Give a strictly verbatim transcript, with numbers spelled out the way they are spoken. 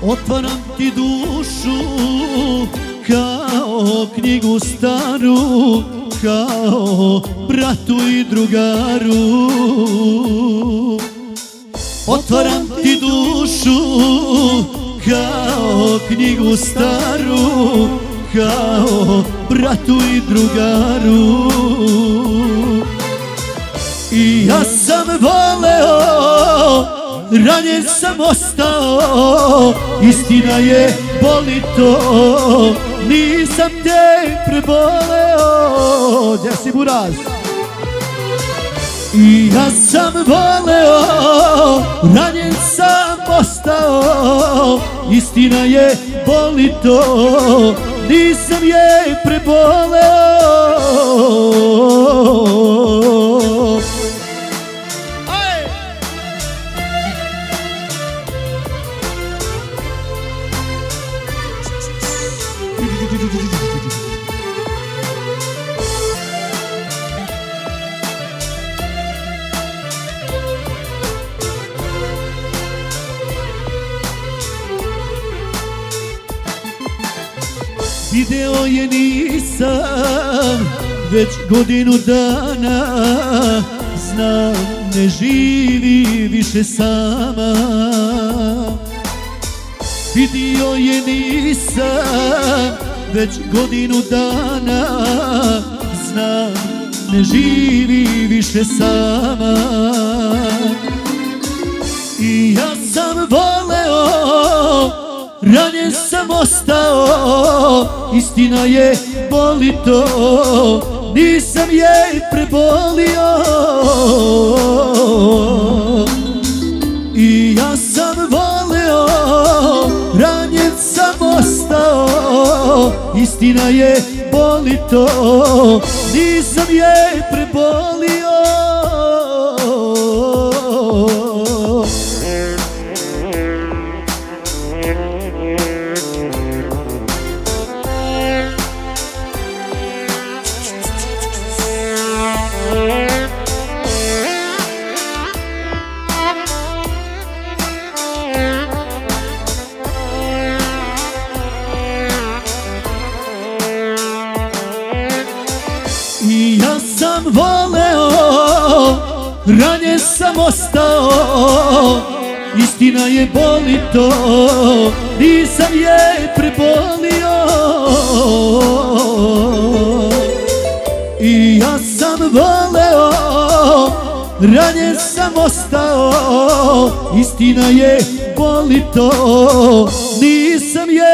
Otvaram ti dušu kao knjigu staru, kao bratu i drugaru. Otvaram ti dušu kao knjigu staru, kao bratu i drugaru. I ja sam voleo, ranjen sam ostao, istina je, boli to, nisam te preboleo. Gdje si, Buraz? I ja sam voleo, ranjen sam ostao, istina je, boli to, nisam je preboleo. Video je nisam već godinu dana, znam ne živi više sama. Video je nisam već godinu dana, znam ne živi više sama. I ja sam voleo, ranjen sam ostao, istina je, boli to, nisam je prebolio. I ja sam voleo, ranjen sam ostao, istina je, boli to, nisam je prebolio. I ja sam voleo, ranjen sam ostao, istina je, boli to, nisam je prebolio. I ja sam voleo, ranjen sam ostao, istina je, boli to, nisam je